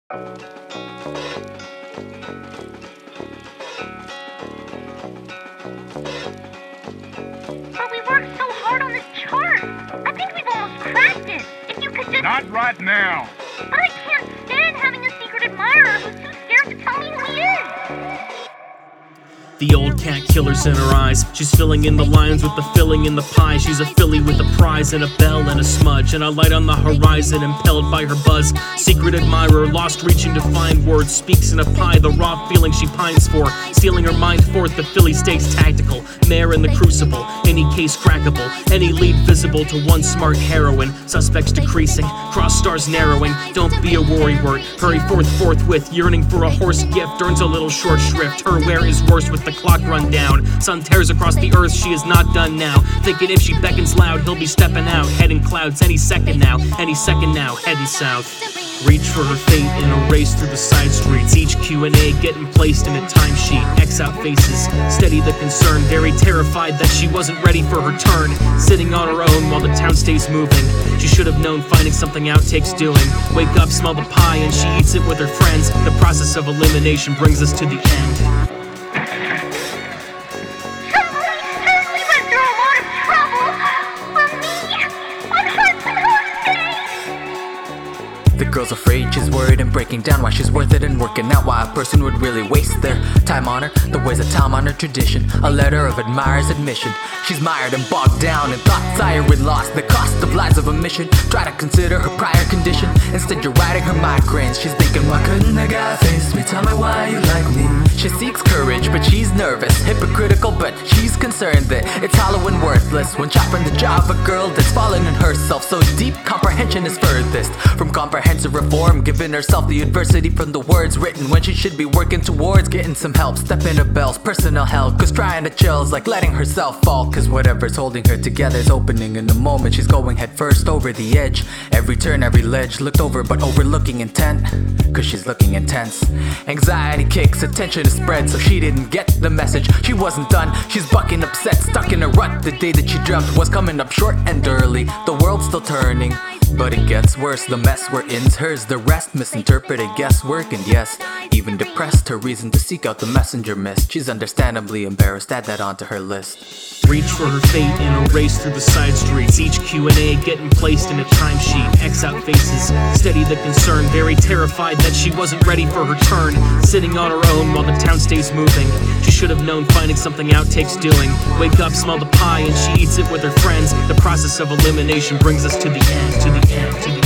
But we worked so hard on this chart. I think we've almost cracked it. If you could just... Not right now. But I can't stand having a secret admirer who's too scared to tell me who he is. The old cat killer's in her eyes. She's filling in the lines with the filling in the pie. She's a filly with a prize and a bell and a smudge, and a light on the horizon impelled by her buzz. Secret admirer, lost reaching to find words, speaks in a pie the raw feeling she pines for. Stealing her mind forth, the filly stays tactical. Mare in the crucible, any case crackable. Any lead visible to one smart heroine. Suspects decreasing, cross stars narrowing. Don't be a worrywart, hurry forthwith. Yearning for a horse gift earns a little short shrift. Her wear is worse with the clock run down. Sun tears across the earth, she is not done now. Thinking if she beckons loud, he'll be stepping out. Heading clouds any second now, heading south. Reach for her fate in a race through the side streets. Each Q&A getting placed in a timesheet. X out faces, steady the concern. Very terrified that she wasn't ready for her turn. Sitting on her own while the town stays moving. She should have known finding something out takes doing. Wake up, smell the pie, and she eats it with her friends. The process of elimination brings us to the end. The girl's afraid, she's worried and breaking down why she's worth it and working out why a person would really waste their time on her. The ways of time honored tradition, a letter of admirer's admission. She's mired and bogged down in thoughts, tired and lost. The cost of lives of omission. Try to consider her prior condition. Instead you're riding her migraines. She's thinking, why couldn't a guy face me? Tell me why you like me. She seeks courage, but she's nervous, hypocritical, but she's concerned that it's hollow and worthless. When chopping the jaw of a girl that's fallen in herself so deep, comprehension is furthest from comprehensive reform. Giving herself the adversity from the words written when she should be working towards getting some help. Stepping her bells, personal hell, cause trying to chill's like letting herself fall. Cause whatever's holding her together is opening in the moment. She's going head first over the edge. Every turn, every ledge, looked over but overlooking intent. Cause she's looking intense. Anxiety kicks, attention is spread, so she didn't get the message. She wasn't done, she's bucking upset, stuck in a rut. The day that she dreamt was coming up short and early. The world's still turning, but it gets worse. The mess we're in's hers, the rest misinterpreted guesswork. And yes, even depressed, her reason to seek out the messenger missed. She's understandably embarrassed, add that onto her list. Reach for her fate in a race through the side streets. Each Q&A getting placed in a timesheet. X out faces, steady the concern. Very terrified that she wasn't ready for her turn. Sitting on her own while the town stays moving. She should have known finding something out takes doing. Wake up, smell the pie, and she eats it with her friends. The process of elimination brings us to the end, to the end, to the end.